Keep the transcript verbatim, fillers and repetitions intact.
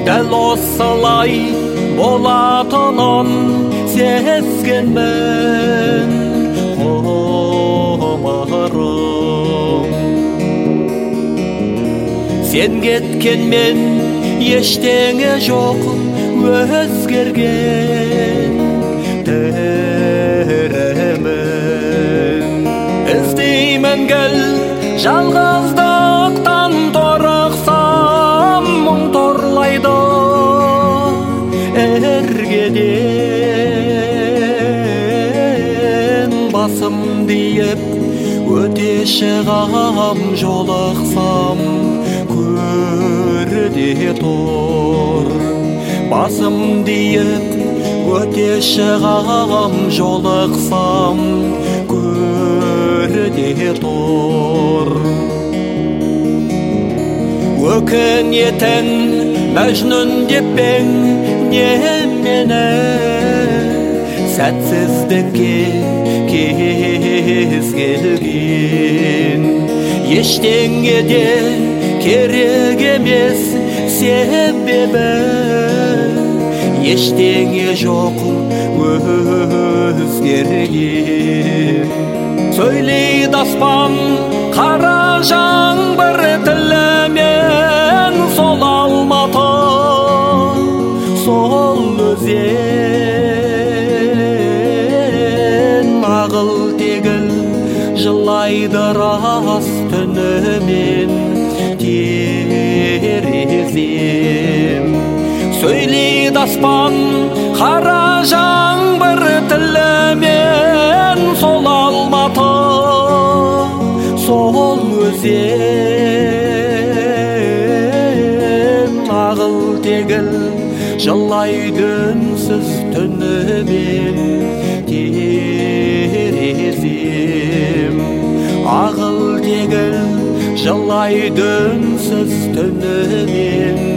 дәл осылай болатынын сезгенмін ғұмырым. Сен кеткенмен ештеңе жоқ өзгерген тірімін. Іздеймін гүл жалғыздықтан торықсам мұң торлайды іргеден. Басым дейіп өте шығам, жолықсам көрде тұр. Басым дейіп өте шығам, жолықсам көрде тұр. Өкінетін мәжнүн деп пең не мені, сәтсіздікке кез келген. Ештеңе де керек емес себебі, ештеңе жоқ өзгерген. Сөйлейді аспан қара жаңбыр тілімен, сол алматы, сол өзен. Ағыл тегіл жылайды рас түнімен терезем. Сөйлейді аспан қара жаңбыр тілімен, сол алматы, сол өзен. Ағыл тегіл жылайды үнсіз түнімен терезем. Ағыл тегіл жылайды үнсіз түнімен